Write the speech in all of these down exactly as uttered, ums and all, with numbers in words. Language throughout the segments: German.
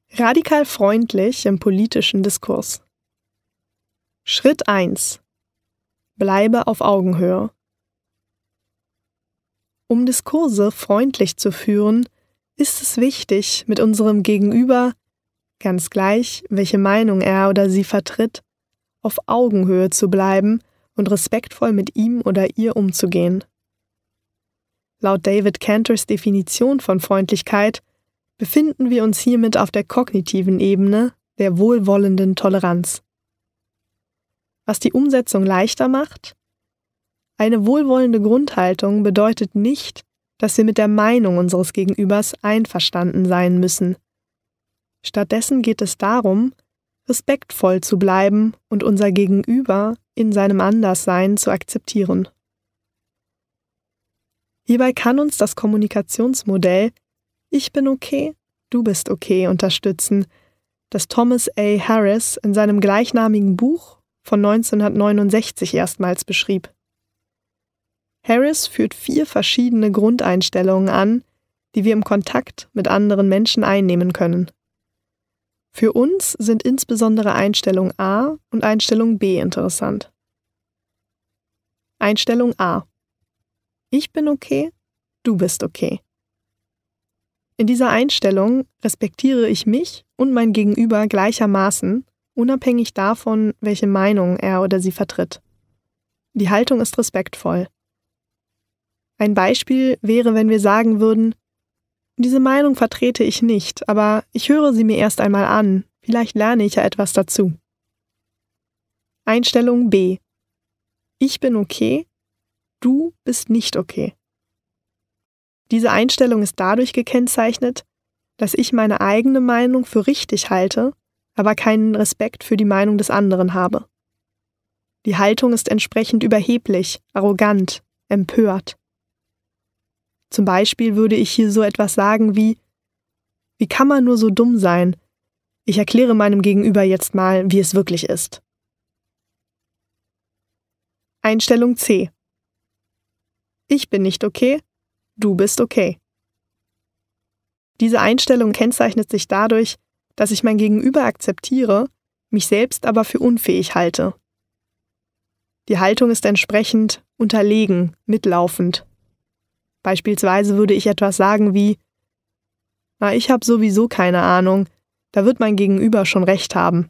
Radikal freundlich im politischen Diskurs. Schritt eins. Bleibe auf Augenhöhe. Um Diskurse freundlich zu führen, ist es wichtig, mit unserem Gegenüber, ganz gleich, welche Meinung er oder sie vertritt, auf Augenhöhe zu bleiben und respektvoll mit ihm oder ihr umzugehen. Laut David Cantors Definition von Freundlichkeit befinden wir uns hiermit auf der kognitiven Ebene der wohlwollenden Toleranz. Was die Umsetzung leichter macht? Eine wohlwollende Grundhaltung bedeutet nicht, dass wir mit der Meinung unseres Gegenübers einverstanden sein müssen. Stattdessen geht es darum, respektvoll zu bleiben und unser Gegenüber in seinem Anderssein zu akzeptieren. Hierbei kann uns das Kommunikationsmodell Ich bin okay, du bist okay unterstützen, das Thomas A. Harris in seinem gleichnamigen Buch von neunzehnhundertneunundsechzig erstmals beschrieb. Harris führt vier verschiedene Grundeinstellungen an, die wir im Kontakt mit anderen Menschen einnehmen können. Für uns sind insbesondere Einstellung A und Einstellung B interessant. Einstellung A. Ich bin okay, du bist okay. In dieser Einstellung respektiere ich mich und mein Gegenüber gleichermaßen, unabhängig davon, welche Meinung er oder sie vertritt. Die Haltung ist respektvoll. Ein Beispiel wäre, wenn wir sagen würden, diese Meinung vertrete ich nicht, aber ich höre sie mir erst einmal an, vielleicht lerne ich ja etwas dazu. Einstellung B. Ich bin okay, du bist nicht okay. Diese Einstellung ist dadurch gekennzeichnet, dass ich meine eigene Meinung für richtig halte, aber keinen Respekt für die Meinung des anderen habe. Die Haltung ist entsprechend überheblich, arrogant, empört. Zum Beispiel würde ich hier so etwas sagen wie: Wie kann man nur so dumm sein? Ich erkläre meinem Gegenüber jetzt mal, wie es wirklich ist. Einstellung C. Ich bin nicht okay, du bist okay. Diese Einstellung kennzeichnet sich dadurch, dass ich mein Gegenüber akzeptiere, mich selbst aber für unfähig halte. Die Haltung ist entsprechend unterlegen, mitlaufend. Beispielsweise würde ich etwas sagen wie: Na, ich habe sowieso keine Ahnung, da wird mein Gegenüber schon recht haben.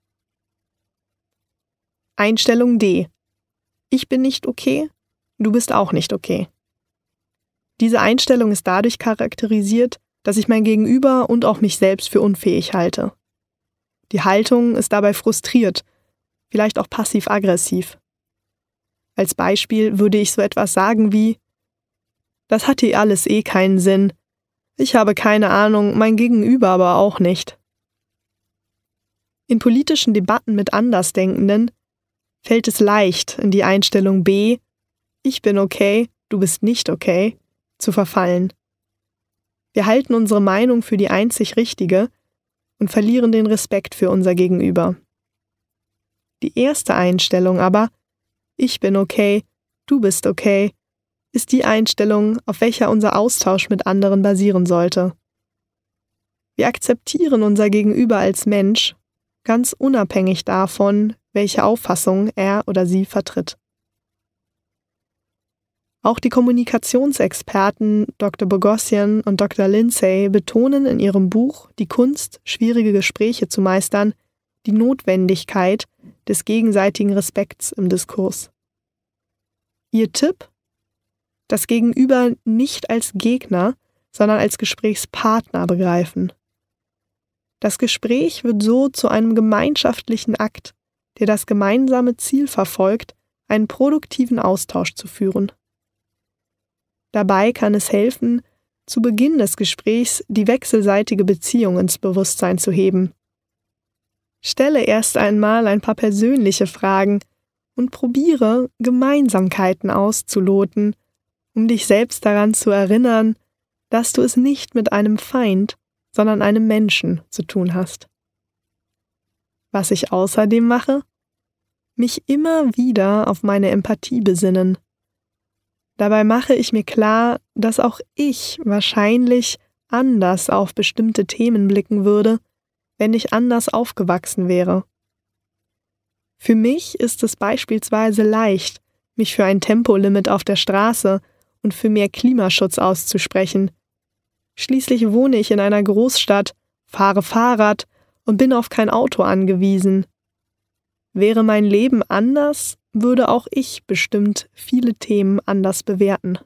Einstellung D. Ich bin nicht okay, du bist auch nicht okay. Diese Einstellung ist dadurch charakterisiert, dass ich mein Gegenüber und auch mich selbst für unfähig halte. Die Haltung ist dabei frustriert, vielleicht auch passiv-aggressiv. Als Beispiel würde ich so etwas sagen wie: Das hat hier alles eh keinen Sinn. Ich habe keine Ahnung, mein Gegenüber aber auch nicht. In politischen Debatten mit Andersdenkenden fällt es leicht, in die Einstellung B, ich bin okay, du bist nicht okay, zu verfallen. Wir halten unsere Meinung für die einzig richtige und verlieren den Respekt für unser Gegenüber. Die erste Einstellung aber, ich bin okay, du bist okay, ist die Einstellung, auf welcher unser Austausch mit anderen basieren sollte. Wir akzeptieren unser Gegenüber als Mensch, ganz unabhängig davon, welche Auffassung er oder sie vertritt. Auch die Kommunikationsexperten Doktor Boghossian und Doktor Lindsay betonen in ihrem Buch Die Kunst, schwierige Gespräche zu meistern, die Notwendigkeit des gegenseitigen Respekts im Diskurs. Ihr Tipp? Das Gegenüber nicht als Gegner, sondern als Gesprächspartner begreifen. Das Gespräch wird so zu einem gemeinschaftlichen Akt, der das gemeinsame Ziel verfolgt, einen produktiven Austausch zu führen. Dabei kann es helfen, zu Beginn des Gesprächs die wechselseitige Beziehung ins Bewusstsein zu heben. Stelle erst einmal ein paar persönliche Fragen und probiere, Gemeinsamkeiten auszuloten, um dich selbst daran zu erinnern, dass du es nicht mit einem Feind, sondern einem Menschen zu tun hast. Was ich außerdem mache? Mich immer wieder auf meine Empathie besinnen. Dabei mache ich mir klar, dass auch ich wahrscheinlich anders auf bestimmte Themen blicken würde, wenn ich anders aufgewachsen wäre? Für mich ist es beispielsweise leicht, mich für ein Tempolimit auf der Straße und für mehr Klimaschutz auszusprechen. Schließlich wohne ich in einer Großstadt, fahre Fahrrad und bin auf kein Auto angewiesen. Wäre mein Leben anders, würde auch ich bestimmt viele Themen anders bewerten.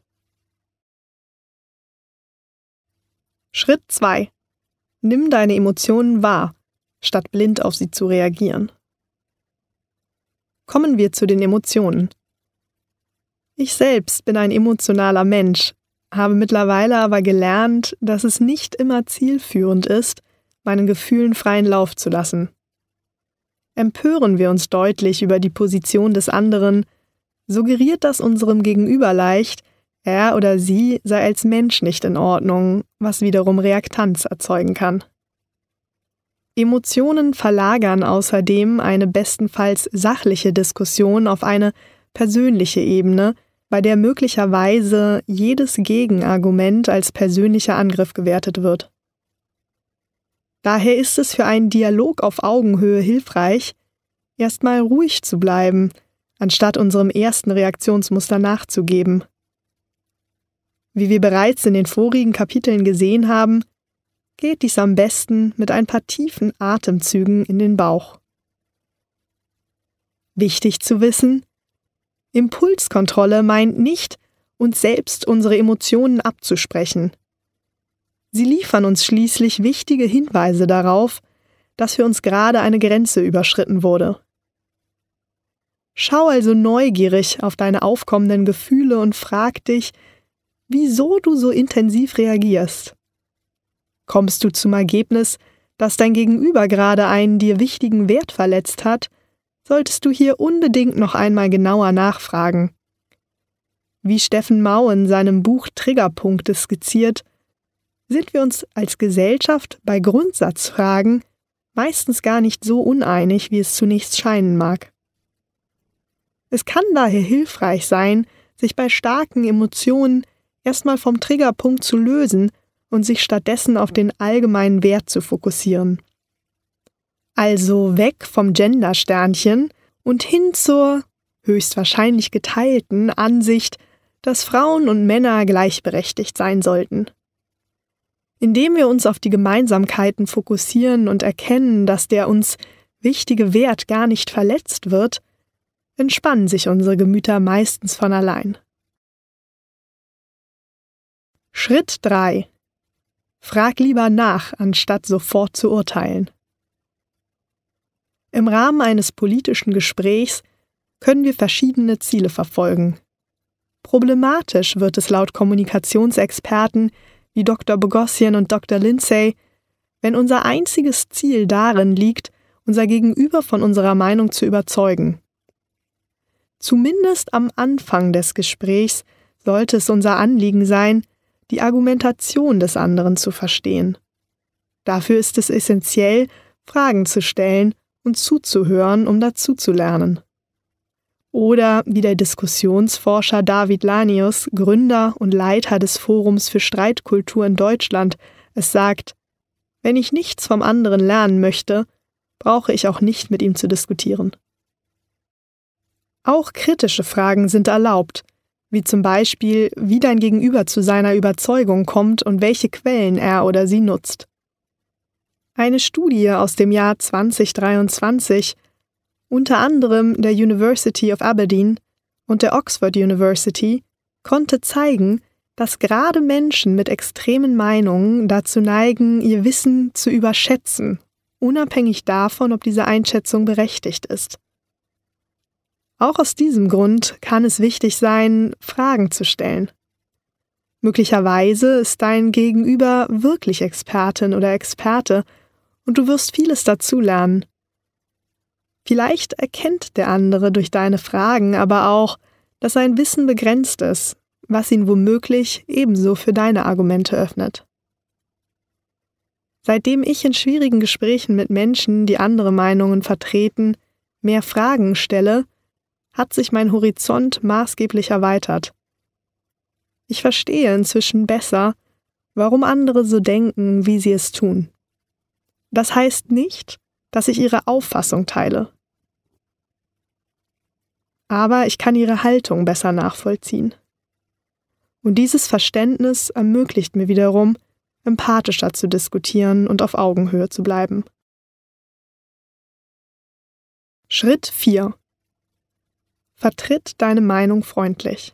Schritt zwei. Nimm deine Emotionen wahr, statt blind auf sie zu reagieren. Kommen wir zu den Emotionen. Ich selbst bin ein emotionaler Mensch, habe mittlerweile aber gelernt, dass es nicht immer zielführend ist, meinen Gefühlen freien Lauf zu lassen. Empören wir uns deutlich über die Position des anderen, suggeriert das unserem Gegenüber leicht, er oder sie sei als Mensch nicht in Ordnung, was wiederum Reaktanz erzeugen kann. Emotionen verlagern außerdem eine bestenfalls sachliche Diskussion auf eine persönliche Ebene, bei der möglicherweise jedes Gegenargument als persönlicher Angriff gewertet wird. Daher ist es für einen Dialog auf Augenhöhe hilfreich, erstmal ruhig zu bleiben, anstatt unserem ersten Reaktionsmuster nachzugeben. Wie wir bereits in den vorigen Kapiteln gesehen haben, geht dies am besten mit ein paar tiefen Atemzügen in den Bauch. Wichtig zu wissen: Impulskontrolle meint nicht, uns selbst unsere Emotionen abzusprechen. Sie liefern uns schließlich wichtige Hinweise darauf, dass für uns gerade eine Grenze überschritten wurde. Schau also neugierig auf deine aufkommenden Gefühle und frag dich, wieso du so intensiv reagierst. Kommst du zum Ergebnis, dass dein Gegenüber gerade einen dir wichtigen Wert verletzt hat, solltest du hier unbedingt noch einmal genauer nachfragen. Wie Steffen Mau in seinem Buch Triggerpunkte skizziert, sind wir uns als Gesellschaft bei Grundsatzfragen meistens gar nicht so uneinig, wie es zunächst scheinen mag. Es kann daher hilfreich sein, sich bei starken Emotionen erstmal vom Triggerpunkt zu lösen und sich stattdessen auf den allgemeinen Wert zu fokussieren. Also weg vom Gender-Sternchen und hin zur höchstwahrscheinlich geteilten Ansicht, dass Frauen und Männer gleichberechtigt sein sollten. Indem wir uns auf die Gemeinsamkeiten fokussieren und erkennen, dass der uns wichtige Wert gar nicht verletzt wird, entspannen sich unsere Gemüter meistens von allein. Schritt drei. Frag lieber nach, anstatt sofort zu urteilen. Im Rahmen eines politischen Gesprächs können wir verschiedene Ziele verfolgen. Problematisch wird es laut Kommunikationsexperten wie Doktor Boghossian und Doktor Lindsay, wenn unser einziges Ziel darin liegt, unser Gegenüber von unserer Meinung zu überzeugen. Zumindest am Anfang des Gesprächs sollte es unser Anliegen sein, die Argumentation des anderen zu verstehen. Dafür ist es essentiell, Fragen zu stellen und zuzuhören, um dazuzulernen. Oder wie der Diskussionsforscher David Lanius, Gründer und Leiter des Forums für Streitkultur in Deutschland, es sagt: Wenn ich nichts vom anderen lernen möchte, brauche ich auch nicht mit ihm zu diskutieren. Auch kritische Fragen sind erlaubt, wie zum Beispiel, wie dein Gegenüber zu seiner Überzeugung kommt und welche Quellen er oder sie nutzt. Eine Studie aus dem Jahr zwanzig dreiundzwanzig, unter anderem der University of Aberdeen und der Oxford University, konnte zeigen, dass gerade Menschen mit extremen Meinungen dazu neigen, ihr Wissen zu überschätzen, unabhängig davon, ob diese Einschätzung berechtigt ist. Auch aus diesem Grund kann es wichtig sein, Fragen zu stellen. Möglicherweise ist dein Gegenüber wirklich Expertin oder Experte und du wirst vieles dazulernen. Vielleicht erkennt der andere durch deine Fragen aber auch, dass sein Wissen begrenzt ist, was ihn womöglich ebenso für deine Argumente öffnet. Seitdem ich in schwierigen Gesprächen mit Menschen, die andere Meinungen vertreten, mehr Fragen stelle, hat sich mein Horizont maßgeblich erweitert. Ich verstehe inzwischen besser, warum andere so denken, wie sie es tun. Das heißt nicht, dass ich ihre Auffassung teile. Aber ich kann ihre Haltung besser nachvollziehen. Und dieses Verständnis ermöglicht mir wiederum, empathischer zu diskutieren und auf Augenhöhe zu bleiben. Schritt vier. Vertritt deine Meinung freundlich.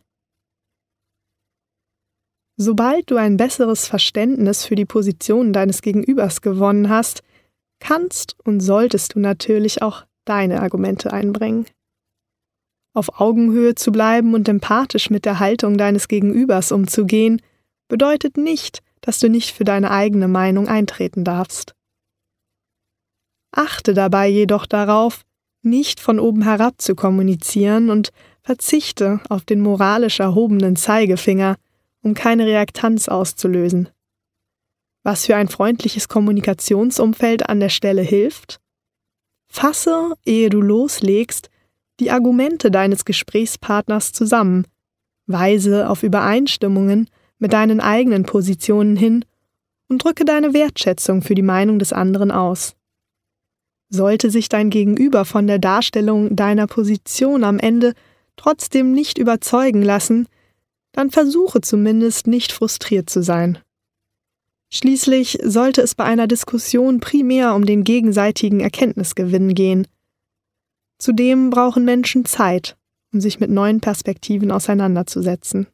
Sobald du ein besseres Verständnis für die Position deines Gegenübers gewonnen hast, kannst und solltest du natürlich auch deine Argumente einbringen. Auf Augenhöhe zu bleiben und empathisch mit der Haltung deines Gegenübers umzugehen, bedeutet nicht, dass du nicht für deine eigene Meinung eintreten darfst. Achte dabei jedoch darauf, nicht von oben herab zu kommunizieren und verzichte auf den moralisch erhobenen Zeigefinger, um keine Reaktanz auszulösen. Was für ein freundliches Kommunikationsumfeld an der Stelle hilft? Fasse, ehe du loslegst, die Argumente deines Gesprächspartners zusammen, weise auf Übereinstimmungen mit deinen eigenen Positionen hin und drücke deine Wertschätzung für die Meinung des anderen aus. Sollte sich dein Gegenüber von der Darstellung deiner Position am Ende trotzdem nicht überzeugen lassen, dann versuche zumindest nicht frustriert zu sein. Schließlich sollte es bei einer Diskussion primär um den gegenseitigen Erkenntnisgewinn gehen. Zudem brauchen Menschen Zeit, um sich mit neuen Perspektiven auseinanderzusetzen.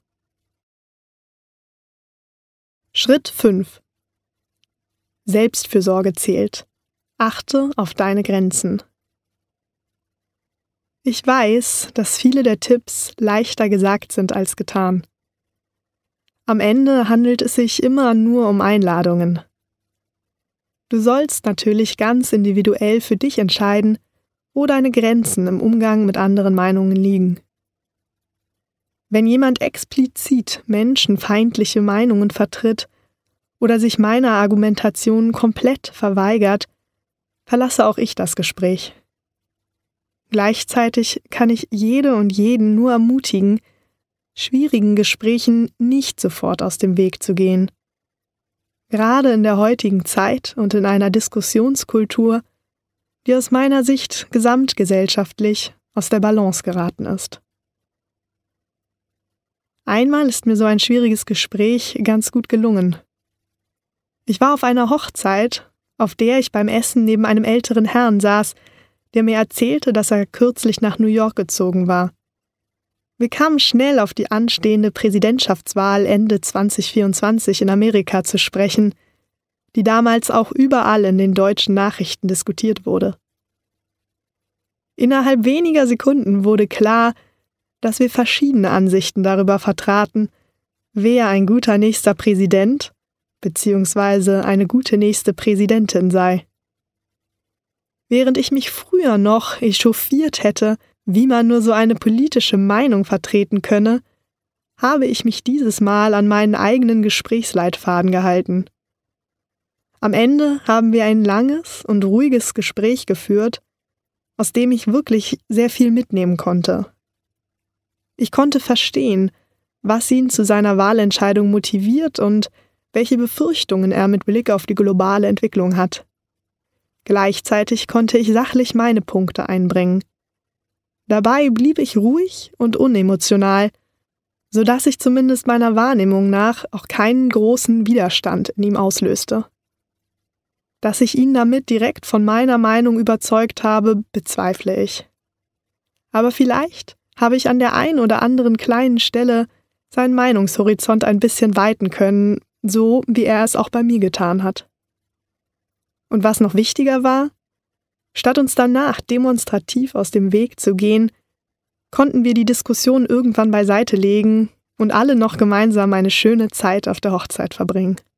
Schritt fünf. Selbstfürsorge zählt. Achte auf deine Grenzen. Ich weiß, dass viele der Tipps leichter gesagt sind als getan. Am Ende handelt es sich immer nur um Einladungen. Du sollst natürlich ganz individuell für dich entscheiden, wo deine Grenzen im Umgang mit anderen Meinungen liegen. Wenn jemand explizit menschenfeindliche Meinungen vertritt oder sich meiner Argumentation komplett verweigert, verlasse auch ich das Gespräch. Gleichzeitig kann ich jede und jeden nur ermutigen, schwierigen Gesprächen nicht sofort aus dem Weg zu gehen. Gerade in der heutigen Zeit und in einer Diskussionskultur, die aus meiner Sicht gesamtgesellschaftlich aus der Balance geraten ist. Einmal ist mir so ein schwieriges Gespräch ganz gut gelungen. Ich war auf einer Hochzeit, auf der ich beim Essen neben einem älteren Herrn saß, der mir erzählte, dass er kürzlich nach New York gezogen war. Wir kamen schnell auf die anstehende Präsidentschaftswahl Ende zwanzig vierundzwanzig in Amerika zu sprechen, die damals auch überall in den deutschen Nachrichten diskutiert wurde. Innerhalb weniger Sekunden wurde klar, dass wir verschiedene Ansichten darüber vertraten, wer ein guter nächster Präsident bzw. eine gute nächste Präsidentin sei. Während ich mich früher noch echauffiert hätte, wie man nur so eine politische Meinung vertreten könne, habe ich mich dieses Mal an meinen eigenen Gesprächsleitfaden gehalten. Am Ende haben wir ein langes und ruhiges Gespräch geführt, aus dem ich wirklich sehr viel mitnehmen konnte. Ich konnte verstehen, was ihn zu seiner Wahlentscheidung motiviert und welche Befürchtungen er mit Blick auf die globale Entwicklung hat. Gleichzeitig konnte ich sachlich meine Punkte einbringen. Dabei blieb ich ruhig und unemotional, sodass ich zumindest meiner Wahrnehmung nach auch keinen großen Widerstand in ihm auslöste. Dass ich ihn damit direkt von meiner Meinung überzeugt habe, bezweifle ich. Aber vielleicht habe ich an der ein oder anderen kleinen Stelle seinen Meinungshorizont ein bisschen weiten können, so wie er es auch bei mir getan hat. Und was noch wichtiger war, statt uns danach demonstrativ aus dem Weg zu gehen, konnten wir die Diskussion irgendwann beiseite legen und alle noch gemeinsam eine schöne Zeit auf der Hochzeit verbringen.